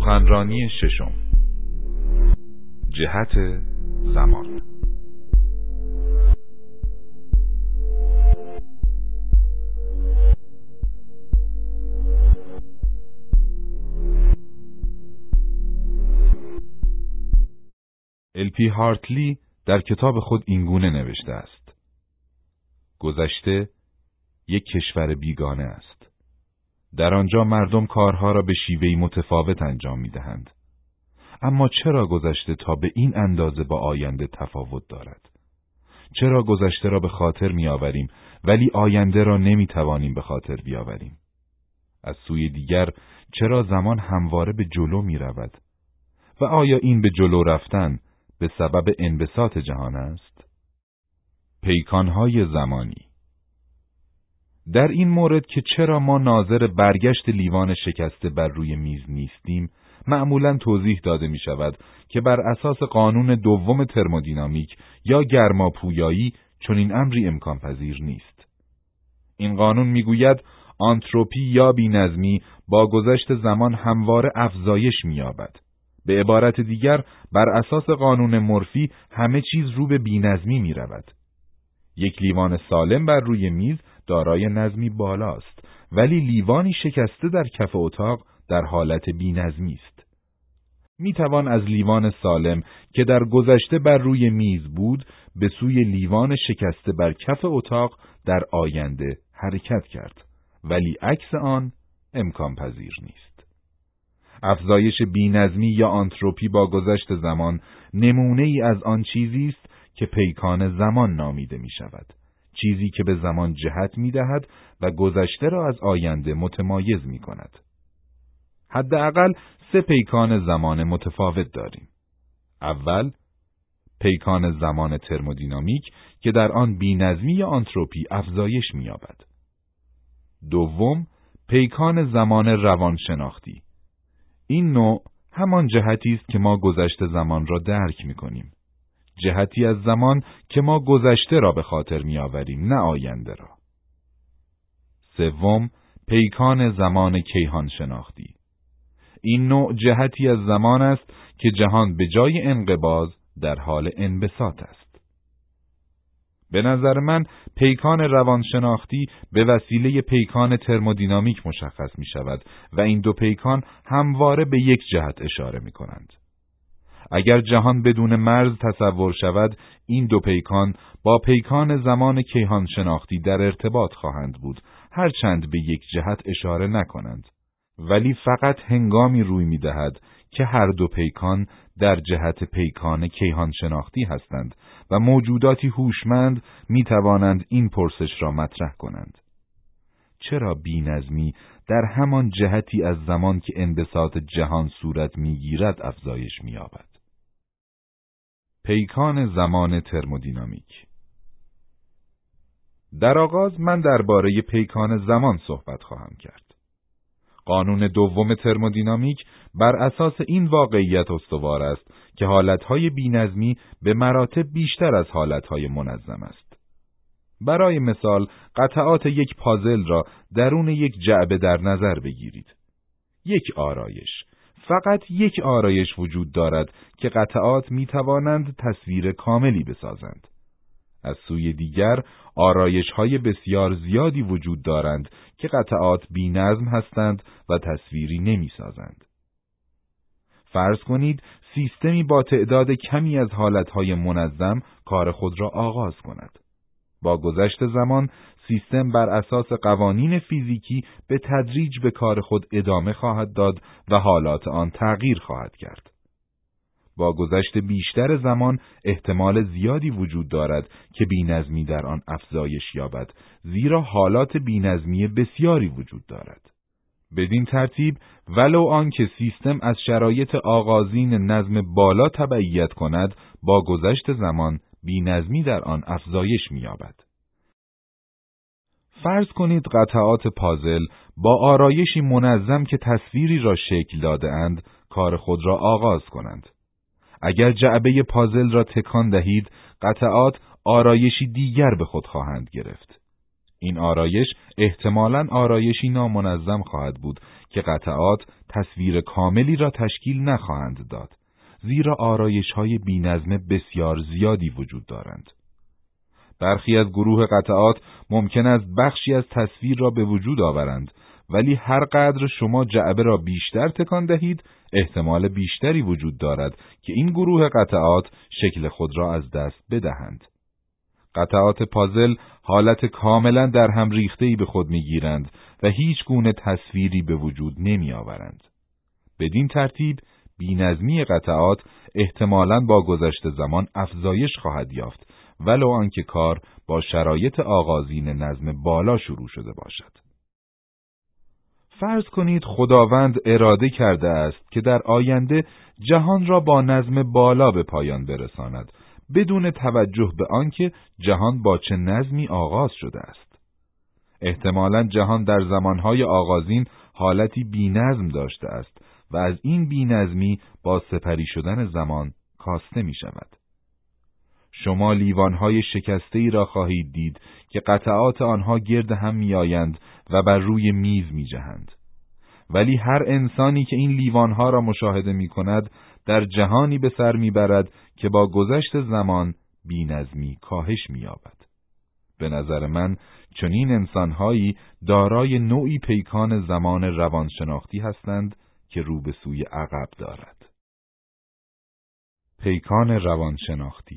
سخنرانی ششم. جهت زمان. LP هارتلی در کتاب خود اینگونه نوشته است: گذشته یک کشور بیگانه است. در آنجا مردم کارها را به شیوهی متفاوت انجام می‌دهند. اما چرا گذشته تا به این اندازه با آینده تفاوت دارد؟ چرا گذشته را به خاطر می‌آوریم ولی آینده را نمی‌توانیم به خاطر بیاوریم؟ از سوی دیگر چرا زمان همواره به جلو می‌رود؟ و آیا این به جلو رفتن به سبب انبساط جهان است؟ پیکانهای زمانی. در این مورد که چرا ما ناظر برگشت لیوان شکسته بر روی میز نیستیم، معمولاً توضیح داده می شود که بر اساس قانون دوم ترمودینامیک یا گرماپویایی چنین امری امکان پذیر نیست. این قانون می گوید آنتروپی یا بی‌نظمی با گذشت زمان همواره افزایش می یابد. به عبارت دیگر، بر اساس قانون مورفی همه چیز رو به بی‌نظمی می رود. یک لیوان سالم بر روی میز دارای نظمی بالاست، ولی لیوانی شکسته در کف اتاق در حالت بی‌نظمی است. می توان از لیوان سالم که در گذشته بر روی میز بود به سوی لیوان شکسته بر کف اتاق در آینده حرکت کرد، ولی عکس آن امکان پذیر نیست. افزایش بی‌نظمی یا آنتروپی با گذشت زمان نمونه ای از آن چیزی است که پیکان زمان نامیده می شود. چیزی که به زمان جهت می دهد و گذشته را از آینده متمایز می کند. حداقل 3 پیکان زمان متفاوت داریم. اول، پیکان زمان ترمودینامیک که در آن بی‌نظمی یا آنتروپی افزایش می یابد. دوم، پیکان زمان روانشناختی. این نوع همان جهتی است که ما گذشته زمان را درک می کنیم. جهتی از زمان که ما گذشته را به خاطر می آوریم، نه آینده را. سوم، پیکان زمان کیهان شناختی. این نوع جهتی از زمان است که جهان به جای انقباض در حال انبساط است. به نظر من پیکان روانشناختی به وسیله پیکان ترمودینامیک مشخص می شود و این دو پیکان همواره به یک جهت اشاره می کنند. اگر جهان بدون مرز تصور شود، این دو پیکان با پیکان زمان کیهان شناختی در ارتباط خواهند بود، هرچند به یک جهت اشاره نکنند. ولی فقط هنگامی روی می دهد که هر دو پیکان در جهت پیکان کیهان شناختی هستند و موجوداتی هوشمند می توانند این پرسش را مطرح کنند: چرا بی‌نظمی در همان جهتی از زمان که انبساط جهان صورت می گیرد افزایش می یابد؟ پیکان زمان ترمودینامیک. در آغاز من درباره پیکان زمان صحبت خواهم کرد. قانون دوم ترمودینامیک بر اساس این واقعیت استوار است که حالتهای بی‌نظمی به مراتب بیشتر از حالتهای منظم است. برای مثال، قطعات یک پازل را درون یک جعبه در نظر بگیرید. یک آرایش، فقط یک آرایش وجود دارد که قطعات می توانند تصویر کاملی بسازند. از سوی دیگر، آرایش‌های بسیار زیادی وجود دارند که قطعات بی‌نظم هستند و تصویری نمی‌سازند. فرض کنید سیستمی با تعداد کمی از حالتهای منظم کار خود را آغاز کند. با گذشت زمان، سیستم بر اساس قوانین فیزیکی به تدریج به کار خود ادامه خواهد داد و حالات آن تغییر خواهد کرد. با گذشت بیشتر زمان احتمال زیادی وجود دارد که بی‌نظمی در آن افزایش یابد، زیرا حالات بی‌نظمی بسیاری وجود دارد. بدین ترتیب، ولو آنکه سیستم از شرایط آغازین نظم بالا تبعیت کند، با گذشت زمان بی‌نظمی در آن افزایش می‌یابد. فرض کنید قطعات پازل با آرایشی منظم که تصویری را شکل داده اند، کار خود را آغاز کنند. اگر جعبه پازل را تکان دهید، قطعات آرایشی دیگر به خود خواهند گرفت. این آرایش احتمالاً آرایشی نامنظم خواهد بود که قطعات تصویر کاملی را تشکیل نخواهند داد، زیرا آرایش‌های بی‌نظم بسیار زیادی وجود دارند. برخی از گروه قطعات ممکن است بخشی از تصویر را به وجود آورند، ولی هر قدر شما جعبه را بیشتر تکان دهید، احتمال بیشتری وجود دارد که این گروه قطعات شکل خود را از دست بدهند. قطعات پازل حالت کاملا در هم ریخته‌ای به خود می‌گیرند و هیچ گونه تصویری به وجود نمی‌آورند. بدین ترتیب بی‌نظمی قطعات احتمالاً با گذشت زمان افزایش خواهد یافت، ولو آنکه کار با شرایط آغازین نظم بالا شروع شده باشد. فرض کنید خداوند اراده کرده است که در آینده جهان را با نظم بالا به پایان برساند، بدون توجه به آنکه جهان با چه نظمی آغاز شده است. احتمالاً جهان در زمانهای آغازین حالتی بی‌نظم داشته است و از این بی‌نظمی با سپری شدن زمان کاسته می شود. شما لیوانهای شکسته‌ای را خواهید دید که قطعات آنها گرد هم می‌آیند و بر روی میز می‌جهند. ولی هر انسانی که این لیوانها را مشاهده می‌کند در جهانی به سر می‌برد که با گذشت زمان بی‌نظمی کاهش می‌یابد. به نظر من چنین انسان‌هایی دارای نوعی پیکان زمان روانشناختی هستند که رو به سوی عقب دارد. پیکان روانشناختی.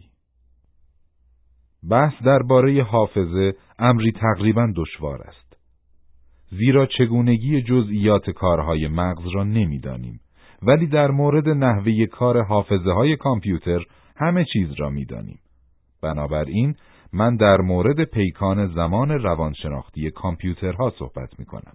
بحث درباره حافظه امری تقریباً دشوار است، زیرا چگونگی جزئیات کارهای مغز را نمی‌دانیم، ولی در مورد نحوه کار حافظه‌های کامپیوتر همه چیز را می‌دانیم. بنابراین من در مورد پیکان زمان روانشناختی کامپیوترها صحبت می‌کنم.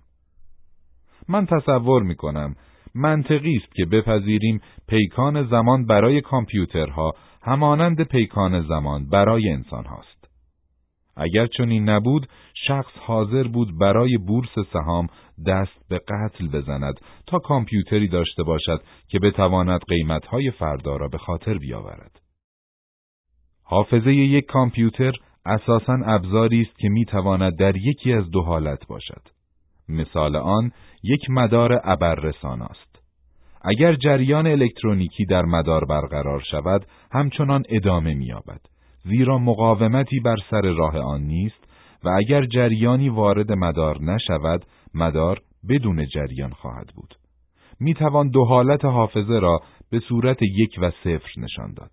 من تصور می‌کنم منطقی است که بپذیریم پیکان زمان برای کامپیوترها همانند پیکان زمان برای انسان هاست. اگر چنین نبود، شخص حاضر بود برای بورس سهام دست به قتل بزند تا کامپیوتری داشته باشد که بتواند قیمت‌های فردا را به خاطر بیاورد. حافظه یک کامپیوتر اساساً ابزاری است که میتواند در یکی از دو حالت باشد. مثال آن یک مدار ابررسان است. اگر جریان الکترونیکی در مدار برقرار شود، همچنان ادامه می‌یابد، زیرا مقاومتی بر سر راه آن نیست و اگر جریانی وارد مدار نشود، مدار بدون جریان خواهد بود. میتوان دو حالت حافظه را به صورت 1 و 0 نشان داد.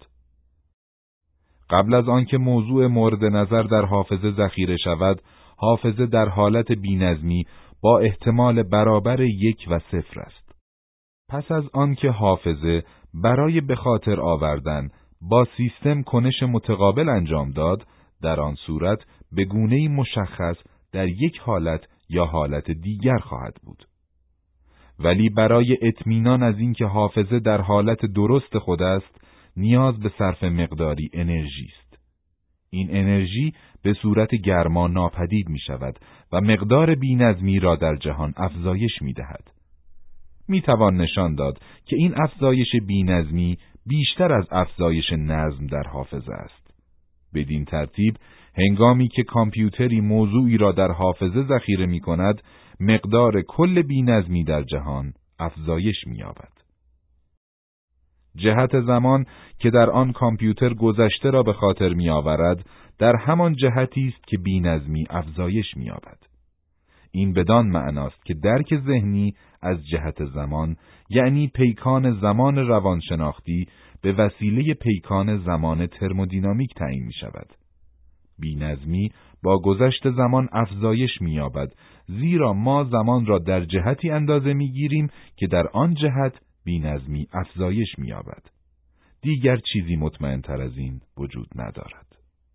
قبل از آنکه موضوع مورد نظر در حافظه ذخیره شود، حافظه در حالت بی‌نظمی با احتمال برابر 1 و 0 است. پس از آنکه حافظه برای به خاطر آوردن با سیستم کنش متقابل انجام داد، در آن صورت به گونه‌ای مشخص در یک حالت یا حالت دیگر خواهد بود. ولی برای اطمینان از اینکه حافظه در حالت درست خود است، نیاز به صرف مقداری انرژی است. این انرژی به صورت گرما ناپدید می شود و مقدار بی‌نظمی را در جهان افزایش می دهد. می توان نشان داد که این افزایش بی‌نظمی بیشتر از افزایش نظم در حافظه است. بدین ترتیب، هنگامی که کامپیوتری موضوعی را در حافظه ذخیره می کند، مقدار کل بی‌نظمی در جهان افزایش می یابد. جهت زمان که در آن کامپیوتر گذشته را به خاطر می آورد، در همان جهتی است که بی‌نظمی افزایش می یابد. این بدان معناست که درک ذهنی از جهت زمان، یعنی پیکان زمان روانشناختی، به وسیله پیکان زمان ترمودینامیک تعیین می شود. بی‌نظمی با گذشت زمان افزایش می یابد، زیرا ما زمان را در جهتی اندازه می گیریم که در آن جهت بی‌نظمی افزایش می یابد. دیگر چیزی مطمئن تر از این وجود ندارد.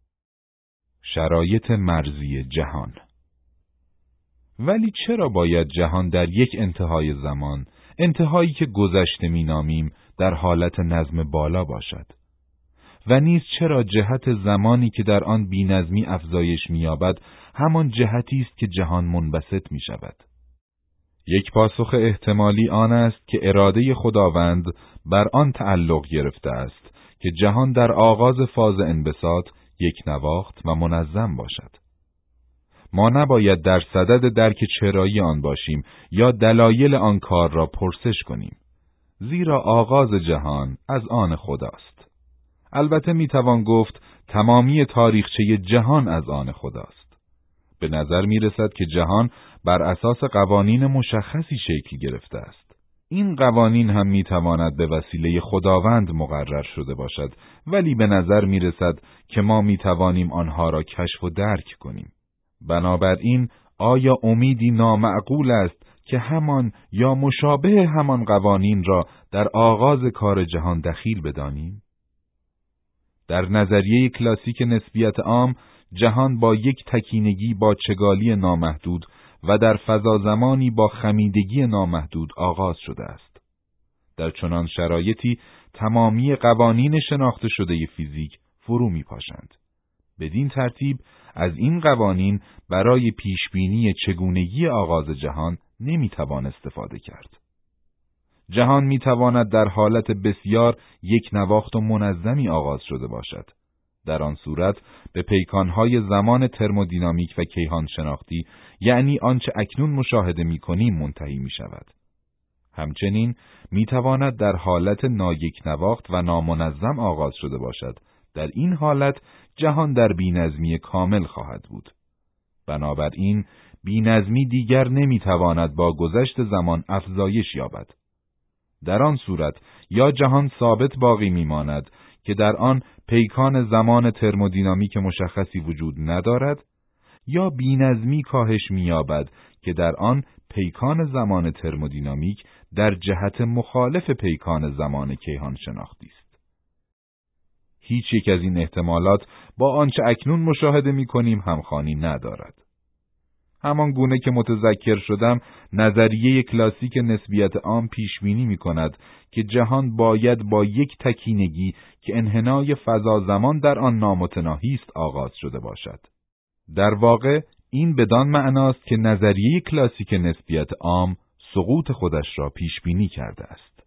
شرایط مرزی جهان. ولی چرا باید جهان در یک انتهای زمان، انتهایی که گذشته می نامیم، در حالت نظم بالا باشد؟ و نیز چرا جهت زمانی که در آن بی‌نظمی افزایش می یابد، همان جهتی است که جهان منبسط می شود؟ یک پاسخ احتمالی آن است که اراده خداوند بر آن تعلق گرفته است که جهان در آغاز فاز انبساط یک نواخت و منظم باشد. ما نباید در صدد درک چرایی آن باشیم یا دلایل آن کار را پرسش کنیم. زیرا آغاز جهان از آن خداست. البته میتوان گفت تمامی تاریخچه جهان از آن خداست. به نظر میرسد که جهان بر اساس قوانین مشخصی شکل گرفته است. این قوانین هم میتواند به وسیله خداوند مقرر شده باشد، ولی به نظر میرسد که ما میتوانیم آنها را کشف و درک کنیم. بنابراین آیا امیدی نامعقول است که همان یا مشابه همان قوانین را در آغاز کار جهان دخیل بدانیم؟ در نظریه کلاسیک نسبیت عام، جهان با یک تکینگی با چگالی نامحدود و در فضا زمانی با خمیدگی نامحدود آغاز شده است. در چنان شرایطی تمامی قوانین شناخته شده فیزیک فرو می‌پاشند. بدین ترتیب از این قوانین برای پیشبینی چگونگی آغاز جهان نمی‌توان استفاده کرد. جهان می‌تواند در حالت بسیار یک نواخت و منظمی آغاز شده باشد. در آن صورت به پیکانهای زمان ترمودینامیک و کیهان شناختی، یعنی آنچه اکنون مشاهده می‌کنیم، منتهی می‌شود. همچنین می‌تواند در حالت نایک نواخت و نامنظم آغاز شده باشد. در این حالت جهان در بی‌نظمی کامل خواهد بود. بنابراین بی‌نظمی دیگر نمی‌تواند با گذشت زمان افزایش یابد. در آن صورت یا جهان ثابت باقی می‌ماند که در آن پیکان زمان ترمودینامیک مشخصی وجود ندارد، یا بی‌نظمی کاهش می‌یابد که در آن پیکان زمان ترمودینامیک در جهت مخالف پیکان زمان کیهان شناختی است. هیچ یک از این احتمالات با آنچه اکنون مشاهده می‌کنیم همخوانی ندارد. همان گونه که متذکر شدم، نظریه کلاسیک نسبیت عام پیشبینی می‌کند که جهان باید با یک تکینگی که انحنای فضا زمان در آن نامتناهی است آغاز شده باشد. در واقع این بدان معناست که نظریه کلاسیک نسبیت عام سقوط خودش را پیشبینی کرده است.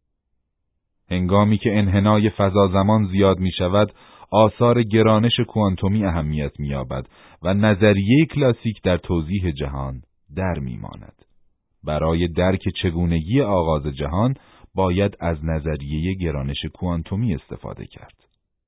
هنگامی که انحنای فضا زمان زیاد می‌شود، آثار گرانش کوانتومی اهمیت می‌یابد و نظریه کلاسیک در توضیح جهان در می‌ماند. برای درک چگونگی آغاز جهان باید از نظریه گرانش کوانتومی استفاده کرد.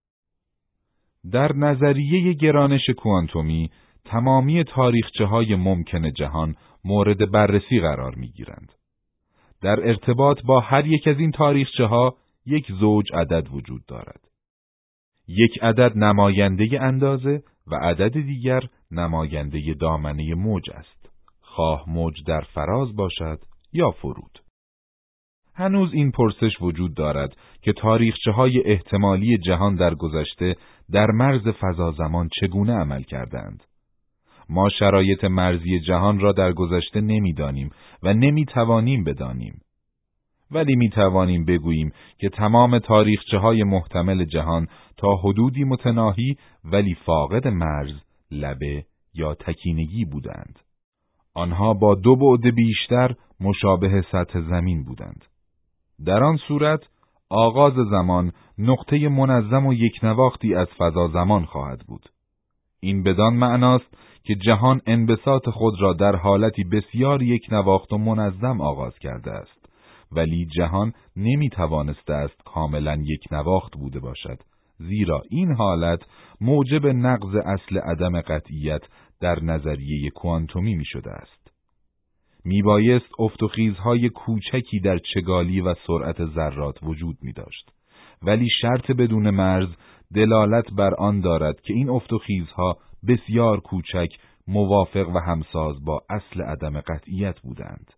در نظریه گرانش کوانتومی تمامی تاریخچه‌های ممکن جهان مورد بررسی قرار می‌گیرند. در ارتباط با هر یک از این تاریخچه‌ها یک زوج عدد وجود دارد. یک عدد نماینده اندازه و عدد دیگر نماینده دامنه موج است، خواه موج در فراز باشد یا فرود. هنوز این پرسش وجود دارد که تاریخچه‌های احتمالی جهان در گذشته در مرز فضا زمان چگونه عمل کردند. ما شرایط مرزی جهان را در گذشته نمی‌دانیم و نمی‌توانیم بدانیم. ولی می‌توانیم بگوییم که تمام تاریخچه‌های محتمل جهان تا حدودی متناهی ولی فاقد مرز، لبه یا تکینگی بودند. آنها با دو بعد بیشتر مشابه سطح زمین بودند. در آن صورت آغاز زمان نقطه منظم و یک نواختی از فضا زمان خواهد بود. این بدان معناست که جهان انبساط خود را در حالتی بسیار یک نواخت و منظم آغاز کرده است، ولی جهان نمی‌توانسته است کاملا یک نواخت بوده باشد، زیرا این حالت موجب نقض اصل عدم قطعیت در نظریه کوانتومی می‌شده است. میبایست افت و خیزهای کوچکی در چگالی و سرعت ذرات وجود می‌داشت، ولی شرط بدون مرز دلالت بر آن دارد که این افت و خیزها بسیار کوچک، موافق و همساز با اصل عدم قطعیت بودند.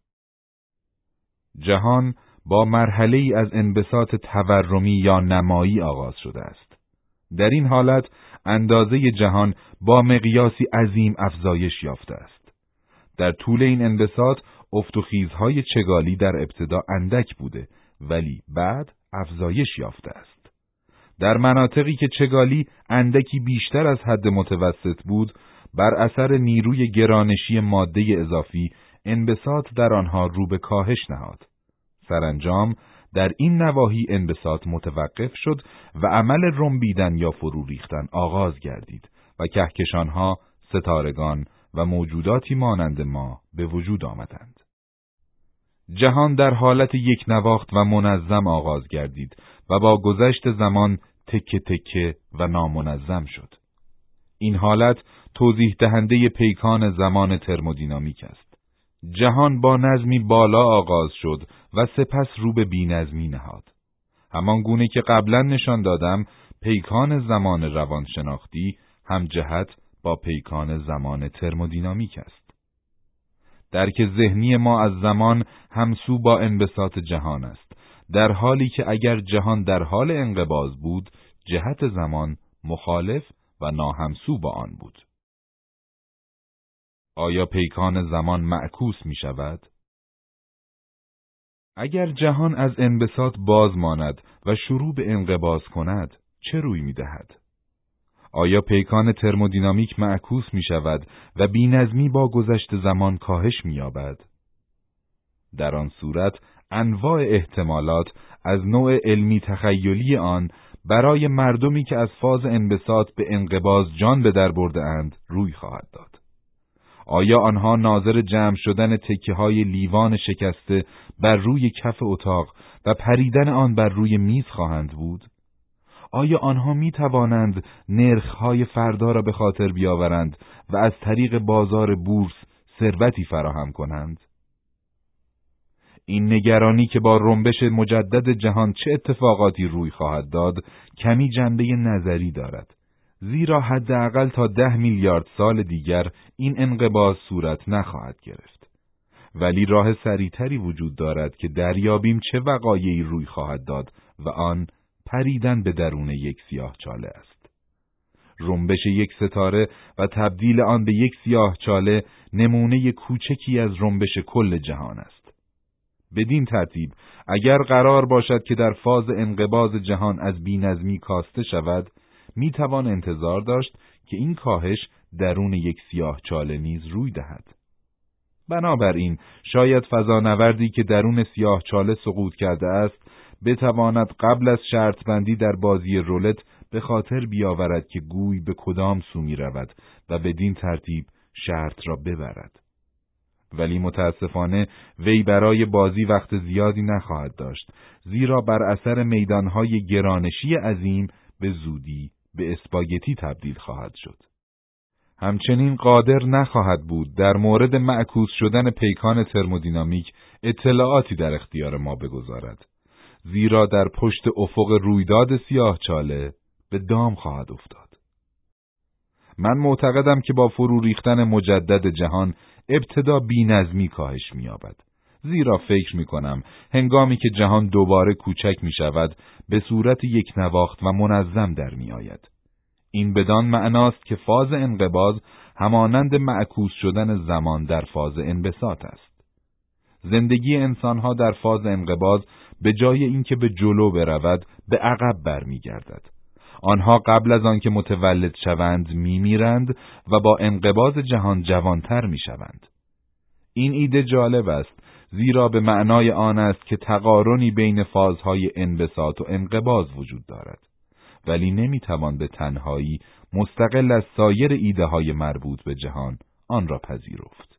جهان با مرحله‌ای از انبساط تورمی یا نمایی آغاز شده است. در این حالت اندازه جهان با مقیاسی عظیم افزایش یافته است. در طول این انبساط افت و خیزهای چگالی در ابتدا اندک بوده، ولی بعد افزایش یافته است. در مناطقی که چگالی اندکی بیشتر از حد متوسط بود، بر اثر نیروی گرانشی ماده اضافی انبساط در آنها رو به کاهش نهاد. سرانجام در این نواحی انبساط متوقف شد و عمل رنبیدن یا فرو ریختن آغاز گردید و کهکشانها، ستارگان و موجوداتی مانند ما به وجود آمدند. جهان در حالت یک نواخت و منظم آغاز گردید و با گذشت زمان تکه تکه و نامنظم شد. این حالت توضیح دهنده پیکان زمان ترمودینامیک است. جهان با نظمی بالا آغاز شد و سپس رو به بی‌نظمی نهاد. همان گونه که قبلا نشان دادم، پیکان زمان روانشناختی هم جهت با پیکان زمان ترمودینامیک است. درک ذهنی ما از زمان همسو با انبساط جهان است، در حالی که اگر جهان در حال انقباض بود، جهت زمان مخالف و ناهمسو با آن بود. آیا پیکان زمان معکوس می شود؟ اگر جهان از انبساط باز ماند و شروع به انقباض کند، چه روی می دهد؟ آیا پیکان ترمودینامیک معکوس می شود و بی‌نظمی با گذشت زمان کاهش می یابد؟ در آن صورت انواع احتمالات از نوع علمی تخیلی آن برای مردمی که از فاز انبساط به انقباض جان به در برده اند روی خواهد داد. آیا آنها ناظر جمع شدن تکه‌های لیوان شکسته بر روی کف اتاق و پریدن آن بر روی میز خواهند بود؟ آیا آنها می توانند نرخ‌های فردا را به خاطر بیاورند و از طریق بازار بورس ثروتی فراهم کنند؟ این نگرانی که با رنبش مجدد جهان چه اتفاقاتی روی خواهد داد، کمی جنبه نظری دارد. زیرا حداقل تا 10 میلیارد سال دیگر این انقباض صورت نخواهد گرفت. ولی راه سریعتری وجود دارد که دریابیم چه وقایعی روی خواهد داد و آن پریدن به درون یک سیاهچاله است. رنبش یک ستاره و تبدیل آن به یک سیاهچاله نمونه کوچکی از رنبش کل جهان است. بدین ترتیب اگر قرار باشد که در فاز انقباض جهان از بی‌نظمی کاسته شود، میتوان انتظار داشت که این کاهش درون یک سیاهچاله نیز روی دهد. بنابراین شاید فضانوردی که درون سیاهچاله سقوط کرده است بتواند قبل از شرط بندی در بازی رولت به خاطر بیاورد که گوی به کدام سو می رود و بدین ترتیب شرط را ببرد. ولی متاسفانه وی برای بازی وقت زیادی نخواهد داشت، زیرا بر اثر میدانهای گرانشی عظیم به زودی به اسپاگتی تبدیل خواهد شد. همچنین قادر نخواهد بود در مورد معکوس شدن پیکان ترمودینامیک اطلاعاتی در اختیار ما بگذارد، زیرا در پشت افق رویداد سیاهچاله به دام خواهد افتاد. من معتقدم که با فرو ریختن مجدد جهان ابتدا بی‌نظمی کاهش می‌یابد، زیرا فکر می‌کنم هنگامی که جهان دوباره کوچک می‌شود به صورت یک نواخت و منظم در می‌آید. این بدان معناست که فاز انقباض همانند معکوس شدن زمان در فاز انبساط است. زندگی انسان‌ها در فاز انقباض به جای اینکه به جلو برود به عقب برمیگردد. آنها قبل از آنکه متولد شوند میمیرند و با انقباض جهان جوانتر میشوند. این ایده جالب است، زیرا به معنای آن است که تقارنی بین فازهای انبساط و انقباض وجود دارد، ولی نمیتوان به تنهایی مستقل از سایر ایده‌های مربوط به جهان آن را پذیرفت.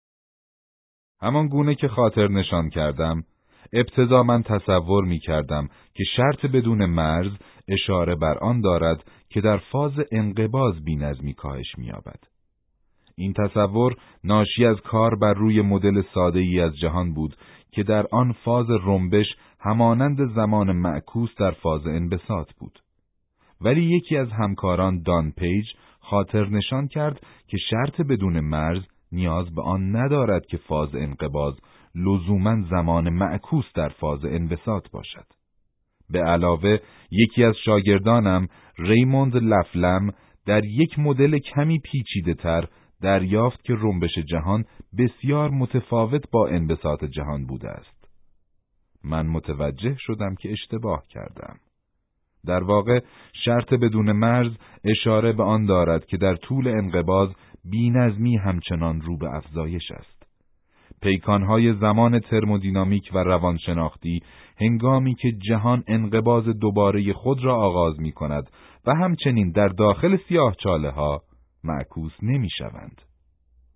همان گونه که خاطر نشان کردم، ابتدا من تصور می‌کردم که شرط بدون مرز اشاره بر آن دارد که در فاز انقباض بی‌نظمی کاهش می‌یابد. این تصور ناشی از کار بر روی مدل ساده‌ای از جهان بود که در آن فاز رنبش همانند زمان معکوس در فاز انبساط بود. ولی یکی از همکاران دان پیج خاطر نشان کرد که شرط بدون مرز نیاز به آن ندارد که فاز انقباض لزوماً زمان معکوس در فاز انبساط باشد. به علاوه یکی از شاگردانم ریموند لفلم در یک مدل کمی پیچیده تر دریافت که رنبش جهان بسیار متفاوت با انبساط جهان بوده است. من متوجه شدم که اشتباه کردم. در واقع شرط بدون مرز اشاره به آن دارد که در طول انقباض بی‌نظمی همچنان رو به افزایش است. پیکانهای زمان ترمودینامیک و روانشناختی هنگامی که جهان انقباض دوباره خود را آغاز می کند و همچنین در داخل سیاهچاله ها معکوس نمی شوند.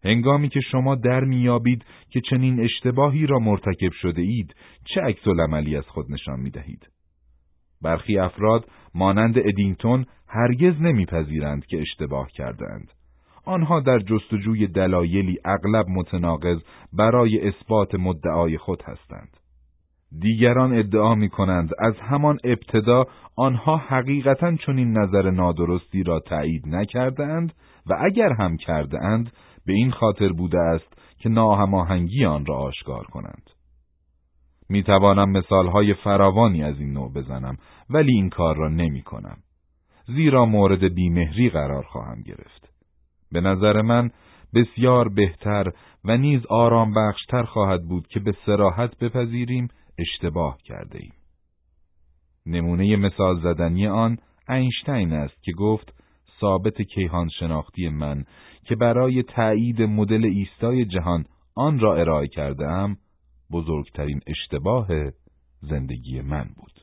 هنگامی که شما در میابید که چنین اشتباهی را مرتکب شده اید، چه عکس‌العملی از خود نشان میدهید؟ برخی افراد مانند ادینگتون هرگز نمیپذیرند که اشتباه کردند. آنها در جستجوی دلایلی اغلب متناقض برای اثبات مدعای خود هستند. دیگران ادعا می‌کنند از همان ابتدا آنها حقیقتاً چنین نظر نادرستی را تایید نکردند و اگر هم کردند به این خاطر بوده است که ناهماهنگی آن را آشکار کنند. می‌توانم مثال‌های فراوانی از این نوع بزنم، ولی این کار را نمی‌کنم، زیرا مورد بیمهری قرار خواهم گرفت. به نظر من بسیار بهتر و نیز آرام بخشتر خواهد بود که به صراحت بپذیریم اشتباه کرده ایم. نمونه مثال زدنی آن اینشتین است که گفت ثابت کیهان شناختی من که برای تأیید مدل ایستای جهان آن را ارائه کرده‌ام بزرگترین اشتباه زندگی من بود.